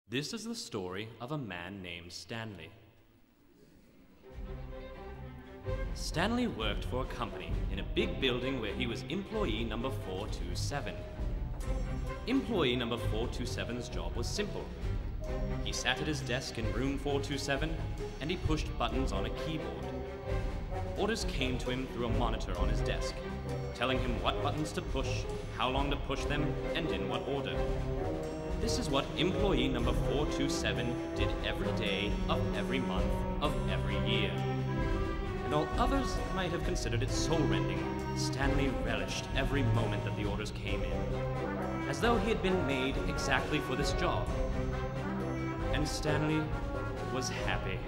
This is the story of a man named Stanley. Stanley worked for a company in a big building where he was employee number 427. Employee number 427's job was simple. He sat at his desk in room 427 and he pushed buttons on a keyboard. Orders came to him through a monitor on his desk, telling him what buttons to push, how long to push them, and in what order. This is what employee number 427 did every day of every month of every year. And while others might have considered it soul-rending, Stanley relished every moment that the orders came in, as though he had been made exactly for this job. And Stanley was happy.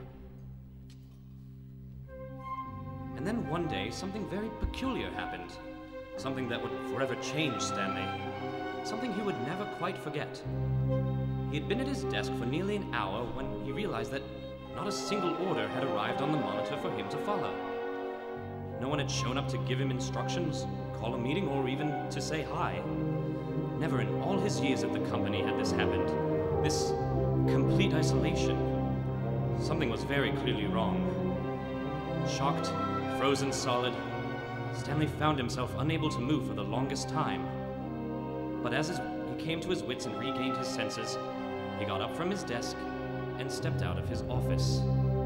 And then one day, something very peculiar happened. Something that would forever change Stanley. Something he would never quite forget. He had been at his desk for nearly an hour when he realized that not a single order had arrived on the monitor for him to follow. No one had shown up to give him instructions, call a meeting, or even to say hi. Never in all his years at the company had this happened. This complete isolation. Something was very clearly wrong. Shocked, frozen solid, Stanley found himself unable to move for the longest time. But as he came to his wits and regained his senses, he got up from his desk and stepped out of his office.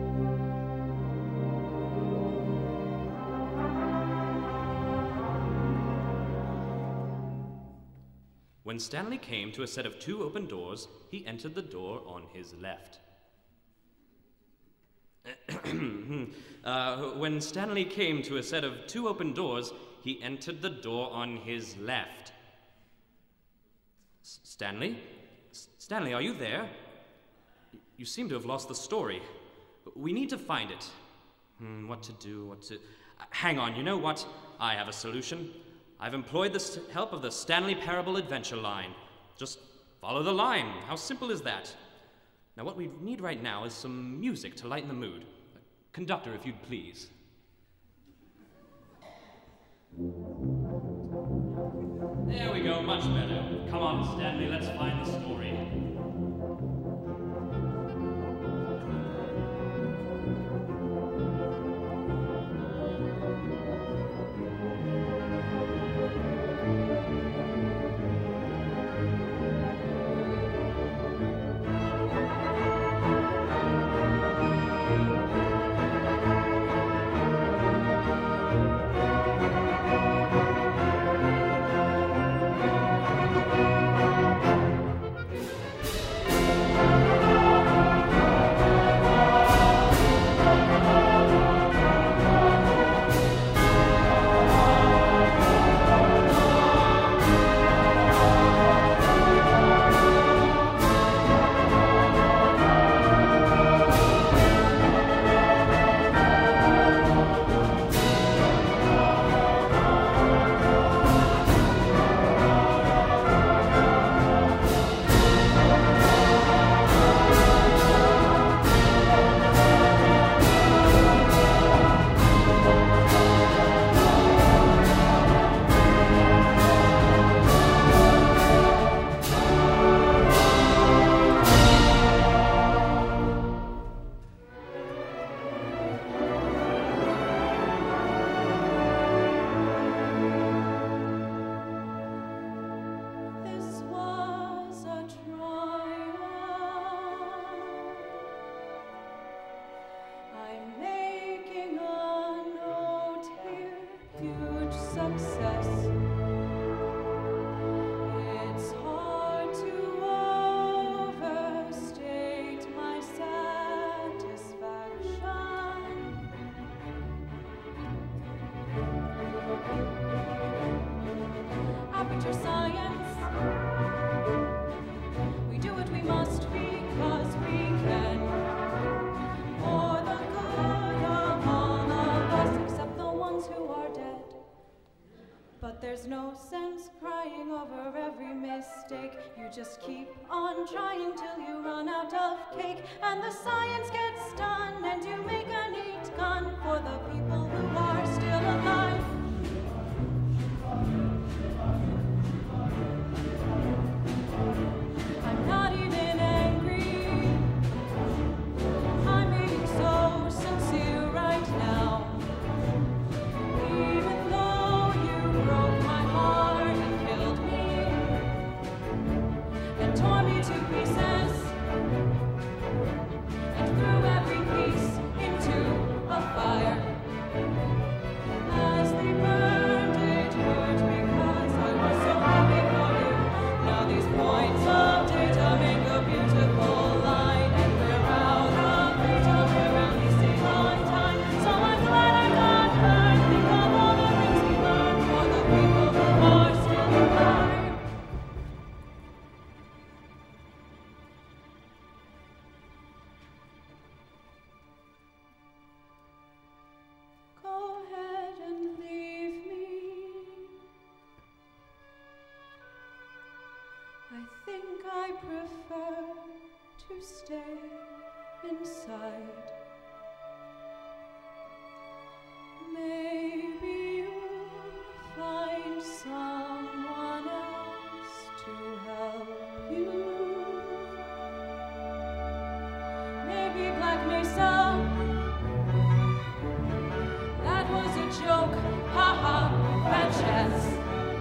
When Stanley came to a set of 2 open doors, he entered the door on his left. When Stanley came to a set of 2 open doors, he entered the door on his left. Stanley? Stanley, are you there? You seem to have lost the story. We need to find it. What to do, Hang on, you know what? I have a solution. I've employed the help of the Stanley Parable Adventure line. Just follow the line. How simple is that? Now, what we need right now is some music to lighten the mood. Conductor, if you'd please. There we go, much better. Come on, Stanley, let's find the story. There's no sense crying over every mistake. You just keep on trying till you run out of cake. And the science gets done and you make a neat gun for the people who are still alive. I'm not even prefer to stay inside. Maybe you'll find someone else to help you. Maybe Black Mesa, that was a joke, haha, bad chance.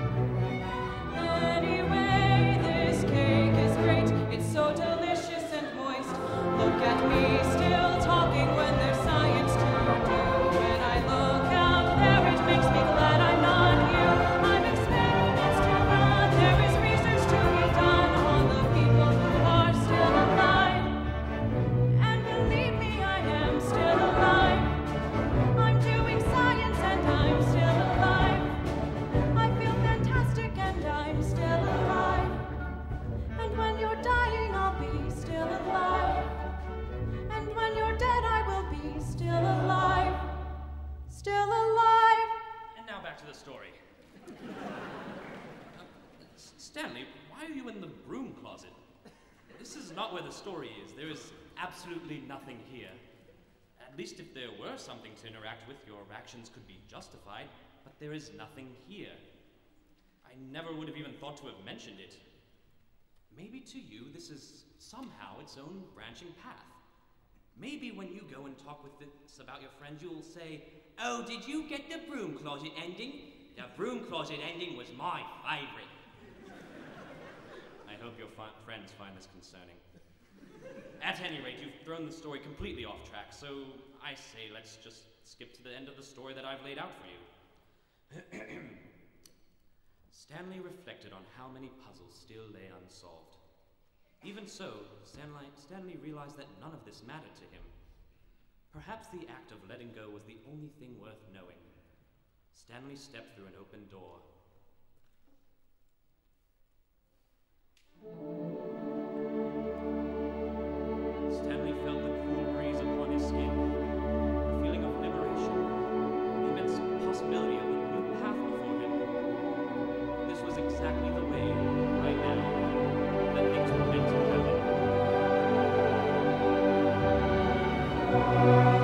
Anyway, this cake is great, it's so delicious and moist. Look at me still talking when there's science to do. When I look out there, it makes me glad I'm not you. I've experiments to run, there is research to be done on the people who are still alive. And believe me, I am still alive. I'm doing science and I'm still alive. I feel fantastic and I'm still alive. And when you're dying, I'll be still alive. And when you're dead, I will be still alive. Still alive. And now back to the story. Stanley, why are you in the broom closet? This is not where the story is. There is absolutely nothing here. At least if there were something to interact with, your actions could be justified, but there is nothing here. I never would have even thought to have mentioned it. Maybe to you, this is somehow its own branching path. Maybe when you go and talk with this about your friends, you'll say, "Oh, did you get the broom closet ending? The broom closet ending was my favorite." I hope your friends find this concerning. At any rate, you've thrown the story completely off track, so I say let's just skip to the end of the story that I've laid out for you. Stanley reflected on how many puzzles still lay unsolved. Even so, Stanley realized that none of this mattered to him. Perhaps the act of letting go was the only thing worth knowing. Stanley stepped through an open door. Stanley felt the cool breeze upon his skin, a feeling of liberation, the immense possibility of a new path before him. This was exactly the way, right now, that things were meant to happen.